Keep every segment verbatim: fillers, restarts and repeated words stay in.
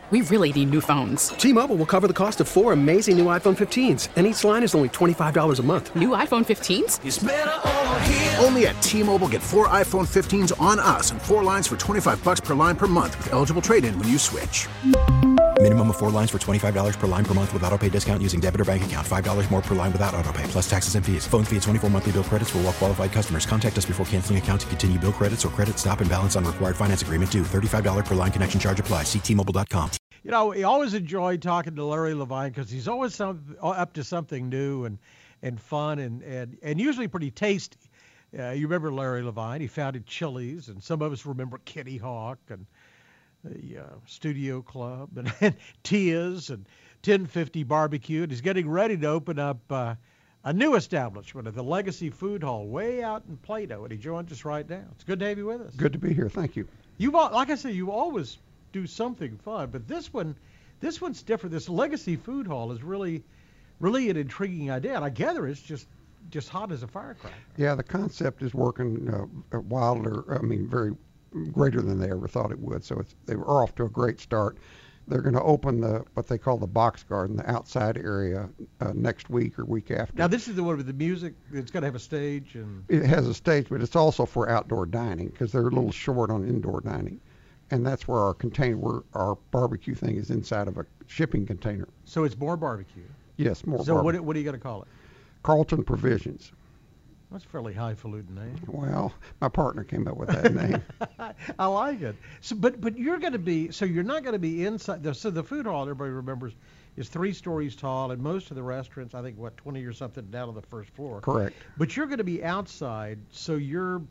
We really need new phones. T-Mobile will cover the cost of four amazing new iPhone fifteens, and each line is only twenty-five dollars a month. New iPhone fifteens? It's better over here. Only at T-Mobile, get four iPhone fifteens on us and four lines for twenty-five dollars per line per month with eligible trade-in when you switch. Minimum of four lines for twenty-five dollars per line per month with autopay discount using debit or bank account. five dollars more per line without autopay, plus taxes and fees. Phone fee at twenty-four monthly bill credits for well-qualified customers. Contact us before canceling account to continue bill credits or credit stop and balance on required finance agreement due. thirty-five dollars per line connection charge applies. See T Mobile dot com. You know, we always enjoy talking to Larry Levine because he's always some, up to something new and, and fun and, and, and usually pretty tasty. Uh, you remember Larry Levine. He founded Chili's, and some of us remember Kitty Hawk and the uh, Studio Club and, and Tia's and ten fifty Barbecue. And he's getting ready to open up uh, a new establishment at the Legacy Food Hall way out in Plato, and he joins us right now. It's good to have you with us. Good to be here. Thank you. You, like I said, you always do something fun, but this one, this one's different. This Legacy Food Hall is really, really an intriguing idea, and I gather it's just, just hot as a firecracker. Yeah, the concept is working uh, wilder. I mean, very greater than they ever thought it would. So it's, they were off to a great start. They're going to open the what they call the box garden, the outside area, uh, next week or week after. Now this is the one with the music. It's going to have a stage and. It has a stage, but it's also for outdoor dining because they're a little short on indoor dining. And that's where our container, where our barbecue thing is inside of a shipping container. So it's more barbecue. Yes, more so barbecue. So what, what are you going to call it? Carlton Provisions. That's a fairly highfalutin name. Well, my partner came up with that name. I like it. So, but but you're going to be, so you're not going to be inside. The, so the food hall, everybody remembers, is three stories tall, and most of the restaurants, I think, what, twenty or something down on the first floor. Correct. But you're going to be outside, so you're,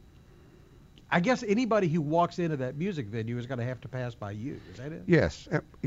I guess anybody who walks into that music venue is going to have to pass by you. Is that it? Yes.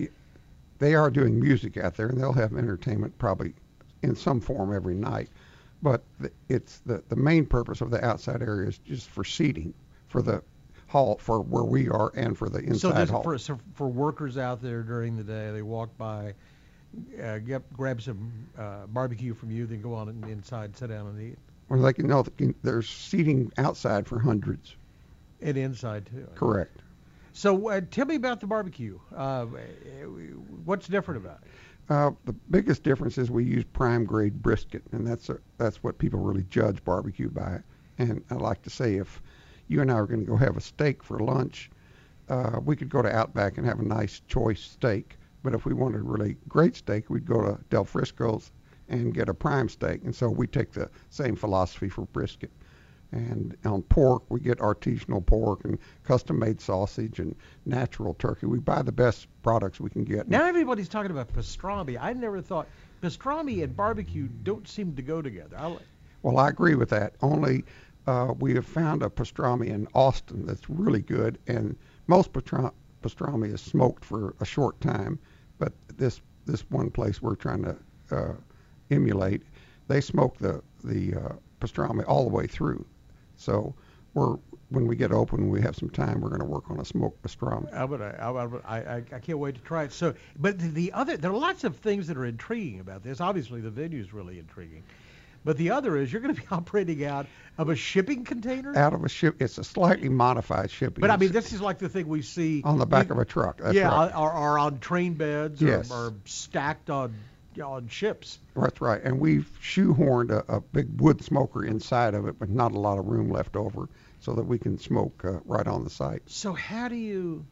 They are doing music out there, and they'll have entertainment probably in some form every night. But the, it's the, the main purpose of the outside area is just for seating, for the hall, for where we are, and for the inside so hall. For, so for workers out there during the day, they walk by, uh, get, grab some uh, barbecue from you, then go on and inside, sit down and eat. Or they can know that there's seating outside for hundreds. And inside too. Correct. So uh, tell me about the barbecue. Uh, what's different about it? Uh, the biggest difference is we use prime grade brisket, and that's a, that's what people really judge barbecue by. And I like to say, if you and I are going to go have a steak for lunch, uh, we could go to Outback and have a nice choice steak. But if we wanted a really great steak, we'd go to Del Frisco's and get a prime steak. And so we take the same philosophy for brisket. And on pork, we get artisanal pork and custom-made sausage and natural turkey. We buy the best products we can get. Now everybody's talking about pastrami. I never thought pastrami and barbecue don't seem to go together. I'll... Well, I agree with that. Only uh, we have found a pastrami in Austin that's really good, and most pastra- pastrami is smoked for a short time. But this this one place we're trying to uh, emulate, they smoke the the uh, pastrami all the way through. So we're when we get open, we have some time. We're going to work on a smoked pastrami. I, would, I, I, I, I can't wait to try it. So, but the, the other, there are lots of things that are intriguing about this. Obviously, the venue is really intriguing, but the other is you're going to be operating out of a shipping container. Out of a ship, it's a slightly modified shipping. But I mean, this is like the thing we see on the back you, of a truck. That's yeah, right. or, or on train beds, yes. or, or stacked on on ships. That's right, and we've shoehorned a, a big wood smoker inside of it, but not a lot of room left over, so that we can smoke uh, right on the site. So how do you?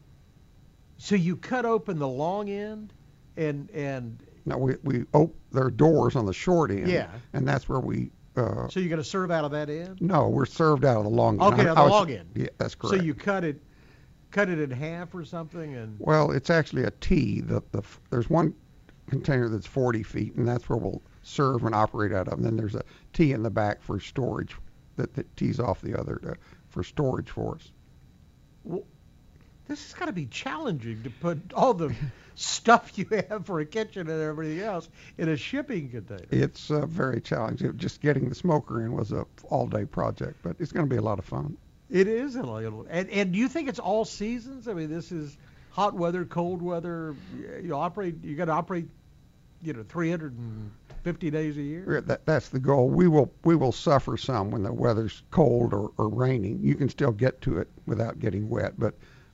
So you cut open the long end, and and. No, we we op- there are doors on the short end. Yeah. And that's where we. Uh, so you're going to serve out of that end? No, we're served out of the long end. Okay, I, on the I was, long end. Yeah, that's correct. So you cut it, cut it in half or something, and. Well, it's actually a T. The the there's one container that's forty feet, and that's where we'll serve and operate out of. And then there's a T in the back for storage that, that tees off the other to, for storage for us. Well, this has got to be challenging to put all the stuff you have for a kitchen and everything else in a shipping container. It's uh, very challenging. Just getting the smoker in was a all-day project, but it's going to be a lot of fun. It is a little. And, and do you think it's all seasons? I mean, this is hot weather, cold weather. You operate. You got to operate. You know, three hundred fifty days a year. That, that's the goal. We will we will suffer some when the weather's cold or, or raining. You can still get to it without getting wet, but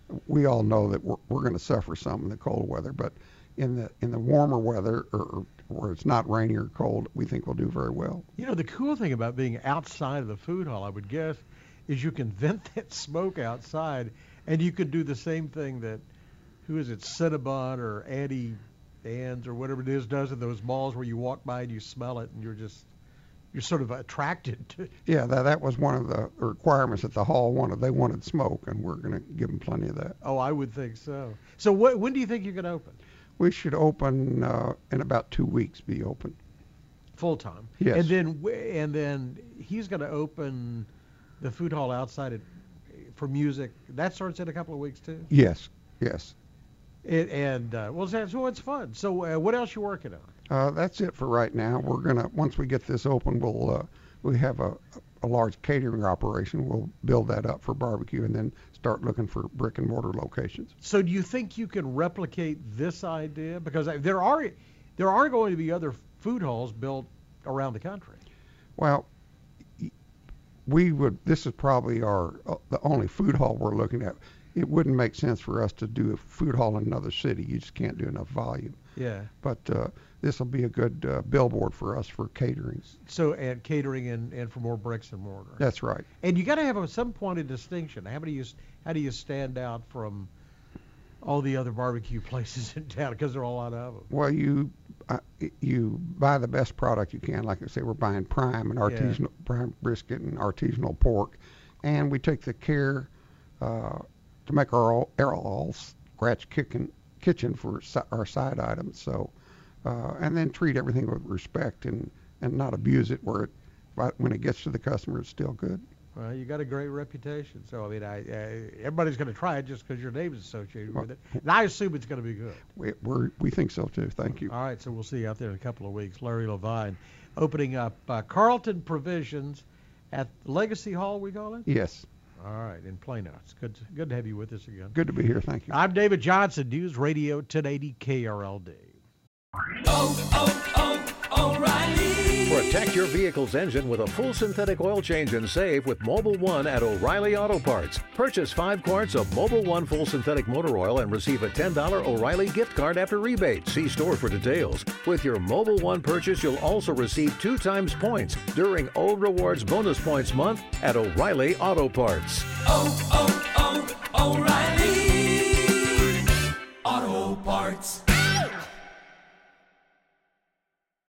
we all know that we're, we're going to suffer some in the cold weather, but in the in the warmer weather, or where it's not rainy or cold, we think we'll do very well. You know, the cool thing about being outside of the food hall, I would guess, is you can vent that smoke outside, and you could do the same thing that, who is it, Cinnabon or Auntie Anne's or whatever it is does in those malls where you walk by and you smell it and you're just, you're sort of attracted to it. Yeah, that, that was one of the requirements that the hall wanted. They wanted smoke, and we're going to give them plenty of that. Oh, I would think so. So what, when do you think you can open? We should open uh, in about two weeks. Be open full time. Yes. And then and then he's going to open the food hall outside it for music. That starts in a couple of weeks too. Yes. Yes. It, and uh, well, that's so it's fun. So uh, what else you working on? Uh, that's it for right now. We're gonna once we get this open, we'll uh, we have a a large catering operation. We'll build that up for barbecue and then start looking for brick and mortar locations. So do you think you can replicate this idea? Because there are there are going to be other food halls built around the country. Well, we would. This is probably our uh, the only food hall we're looking at. It wouldn't make sense for us to do a food hall in another city. You just can't do enough volume. Yeah. But uh, this will be a good uh, billboard for us for catering. So and catering and, and for more bricks and mortar. That's right. And you got to have a, some point of distinction. How do you how do you stand out from all the other barbecue places in town? Because there are a lot of them. Well, you uh, you buy the best product you can. Like I say, we're buying prime and artisanal yeah. prime brisket and artisanal pork, and we take the care uh, to make our all, our all scratch kitchen kitchen for si- our side items. So, uh, and then treat everything with respect and, and not abuse it where it when it gets to the customer it's still good. Well, you got a great reputation. So I mean, I, I everybody's going to try it just because your name is associated well, with it. And I assume it's going to be good. We we're, we think so too. Thank you. All right, so we'll see you out there in a couple of weeks. Larry Levine, opening up uh, Carlton Provisions at Legacy Hall, we call it. Yes. All right, in Plano. It's good to, good to have you with us again. Good to be here. Thank you. I'm David Johnson, News Radio ten eighty K R L D. Oh, oh, oh, O'Reilly. Protect your vehicle's engine with a full synthetic oil change and save with Mobil One at O'Reilly Auto Parts. Purchase five quarts of Mobil One full synthetic motor oil and receive a ten dollars O'Reilly gift card after rebate. See store for details. With your Mobil One purchase, you'll also receive two times points during O Rewards Bonus Points Month at O'Reilly Auto Parts. Oh, oh, oh, O'Reilly Auto Parts.